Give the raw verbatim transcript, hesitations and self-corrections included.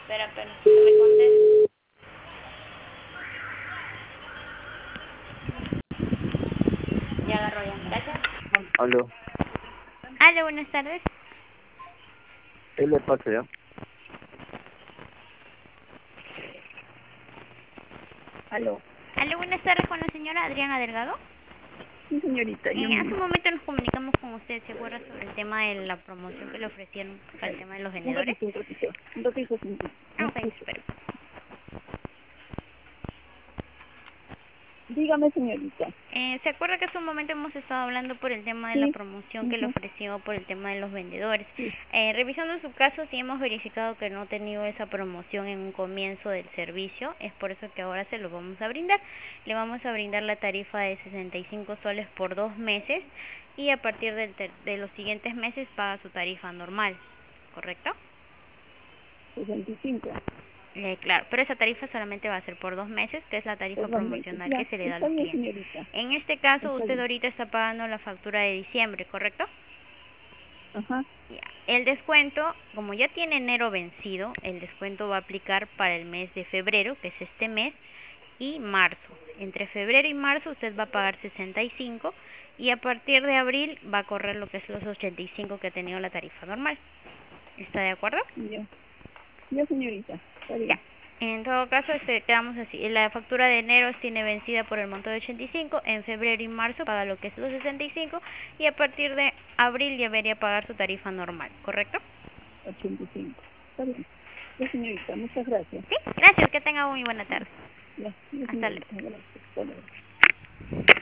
Espera, pero que me conteste. Ya agarró ya, gracias. Aló, Aló, buenas tardes. ¿qué le pasa ya? Aló. Aló, buenas tardes con la señora Adriana Delgado. Sí, señorita, yo Eh, hace un misma. momento nos comunicamos con usted, ¿se acuerda sobre el tema de la promoción que le ofrecieron para el tema de los Un vendedores? ratito, un ratito. Un ratito, señorita. Ah, No ok, escucho. espero. Dígame, señorita. Eh, ¿Se acuerda que hace un momento hemos estado hablando por el tema de la Sí. promoción que le Ujú. ofreció por el tema de los vendedores? Sí. Eh, revisando su caso, sí hemos verificado que no ha tenido esa promoción en un comienzo del servicio, es por eso que ahora se lo vamos a brindar. Le vamos a brindar la tarifa de sesenta y cinco soles por dos meses y a partir del ter- de los siguientes meses paga su tarifa normal, ¿correcto? sesenta y cinco. Eh, claro, pero esa tarifa solamente va a ser por dos meses, que es la tarifa Por dos meses. promocional Ya. que se le da a Está los bien, clientes. señorita. En este caso, Está usted bien. ahorita está pagando la factura de diciembre, ¿correcto? Ajá. Ya. El descuento, como ya tiene enero vencido, el descuento va a aplicar para el mes de febrero, que es este mes, y marzo. Entre febrero y marzo usted va a pagar sesenta y cinco y a partir de abril va a correr lo que es los ochenta y cinco que ha tenido la tarifa normal. ¿Está de acuerdo? Ya. Ya, señorita. Está Ya. bien. En todo caso, este, quedamos así. La factura de enero tiene vencida por el monto de ochenta y cinco, en febrero y marzo paga lo que es los sesenta y cinco y a partir de abril ya debería pagar su tarifa normal, ¿correcto? ochenta y cinco. Está bien. Ya, señorita. Muchas gracias. Sí, gracias, que tenga muy buena Ya. tarde. Ya, ya, Hasta luego. señorita. Gracias. Hasta luego.